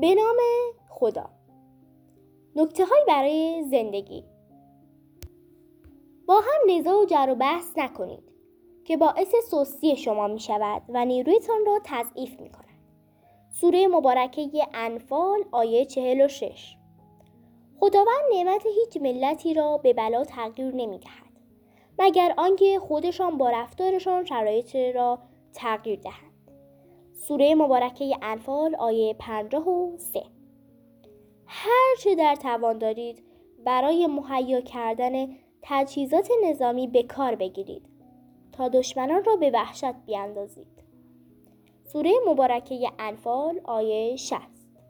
به نام خدا. نکته‌هایی برای زندگی: با هم نزاع و جر و بحث نکنید که باعث سستی شما می شود و نیرویتان را تضعیف می کند. سوره مبارکه انفال آیه 46. خداوند نعمت هیچ ملتی را به بلا تغییر نمی دهد مگر آنکه خودشان با رفتارشان شرایط را تغییر دهند. سوره مبارکه انفال آیه 53. هر چه در توان دارید برای مهیا کردن تجهیزات نظامی به کار بگیرید تا دشمنان را به وحشت بیاندازید. سوره مبارکه انفال آیه 60.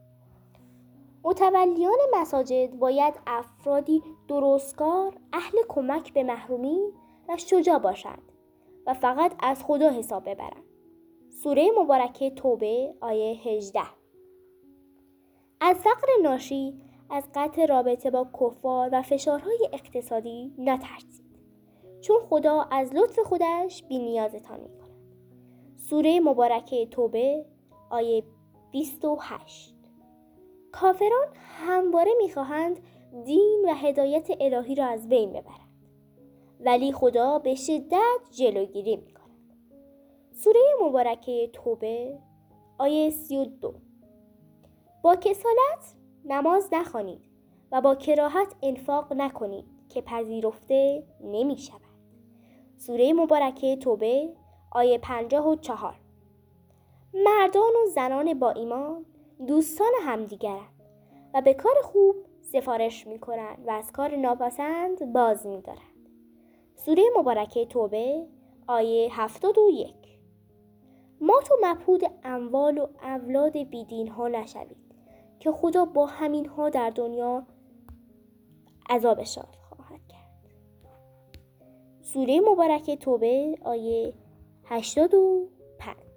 متولیان مساجد باید افرادی درستکار، اهل کمک به محرومین و شجاع باشند و فقط از خدا حساب ببرند. سوره مبارکه توبه آیه 18. از فقر ناشی از قطع رابطه با کفار و فشارهای اقتصادی نترسید، چون خدا از لطف خودش بی‌نیازتان می‌کند. سوره مبارکه توبه آیه 28. کافران همواره می‌خواهند دین و هدایت الهی را از بین ببرند، ولی خدا به شدت جلوگیری می‌کند. سوره مبارکه توبه آیه 32. با کسالت نماز نخوانید و با کراهت انفاق نکنید که پذیرفته نمی شود. سوره مبارکه توبه آیه 54. مردان و زنان با ایمان دوستان همدیگرند و به کار خوب سفارش می کنند و از کار ناپسند باز می دارند. سوره مبارکه توبه آیه 71. مات و مبهود اموال و اولاد بیدین ها نشوید که خدا با همین ها در دنیا عذابشان خواهد کرد. سوره مبارکه توبه آیه 85.